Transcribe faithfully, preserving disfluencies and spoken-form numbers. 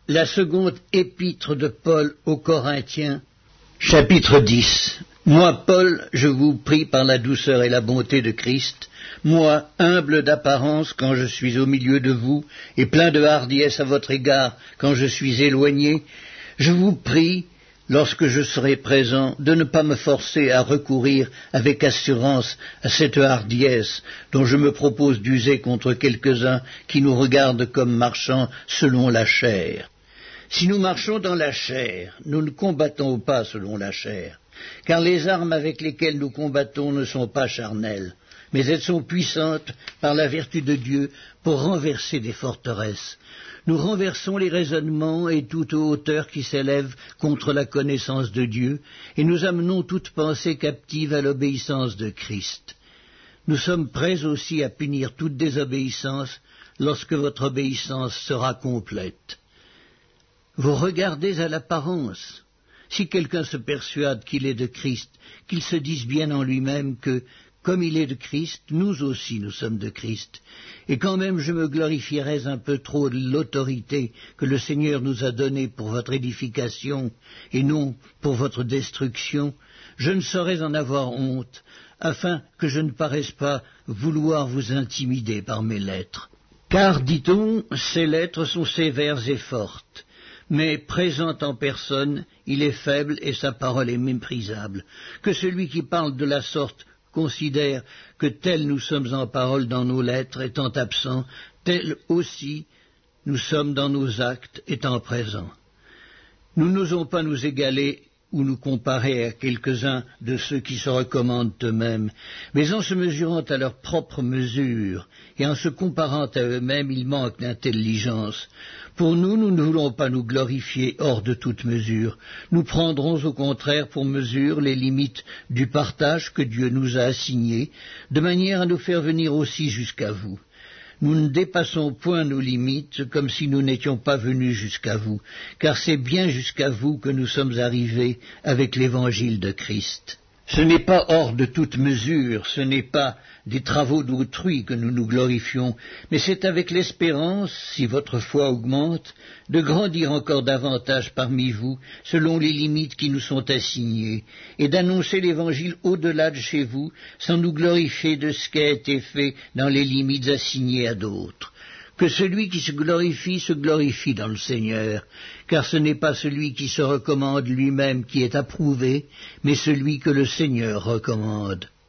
La seconde épître de Paul aux Corinthiens, chapitre dix. Moi, Paul, je vous prie par la douceur et la bonté de Christ, moi, humble d'apparence quand je suis au milieu de vous, et plein de hardiesse à votre égard quand je suis éloigné, je vous prie, lorsque je serai présent, de ne pas me forcer à recourir avec assurance à cette hardiesse dont je me propose d'user contre quelques-uns qui nous regardent comme marchant selon la chair. Si nous marchons dans la chair, nous ne combattons pas selon la chair, car les armes avec lesquelles nous combattons ne sont pas charnelles, mais elles sont puissantes par la vertu de Dieu pour renverser des forteresses. Nous renversons les raisonnements et toute hauteur qui s'élève contre la connaissance de Dieu, et nous amenons toute pensée captive à l'obéissance de Christ. Nous sommes prêts aussi à punir toute désobéissance lorsque votre obéissance sera complète. Vous regardez à l'apparence. Si quelqu'un se persuade qu'il est de Christ, qu'il se dise bien en lui-même que, comme il est de Christ, nous aussi nous sommes de Christ. Et quand même je me glorifierais un peu trop de l'autorité que le Seigneur nous a donnée pour votre édification et non pour votre destruction, je ne saurais en avoir honte, afin que je ne paraisse pas vouloir vous intimider par mes lettres. Car, dit-on, ces lettres sont sévères et fortes. Mais présent en personne, il est faible et sa parole est méprisable. Que celui qui parle de la sorte considère que tel nous sommes en parole dans nos lettres étant absents, tel aussi nous sommes dans nos actes étant présents. Nous n'osons pas nous égaler ou nous comparer à quelques-uns de ceux qui se recommandent eux-mêmes, mais en se mesurant à leur propre mesure et en se comparant à eux-mêmes, ils manquent d'intelligence. Pour nous, nous ne voulons pas nous glorifier hors de toute mesure. Nous prendrons au contraire pour mesure les limites du partage que Dieu nous a assigné, de manière à nous faire venir aussi jusqu'à vous. Nous ne dépassons point nos limites comme si nous n'étions pas venus jusqu'à vous, car c'est bien jusqu'à vous que nous sommes arrivés avec l'évangile de Christ. Ce n'est pas hors de toute mesure, ce n'est pas des travaux d'autrui que nous nous glorifions, mais c'est avec l'espérance, si votre foi augmente, de grandir encore davantage parmi vous, selon les limites qui nous sont assignées, et d'annoncer l'Évangile au-delà de chez vous, sans nous glorifier de ce qui a été fait dans les limites assignées à d'autres. Que celui qui se glorifie se glorifie dans le Seigneur, car ce n'est pas celui qui se recommande lui-même qui est approuvé, mais celui que le Seigneur recommande.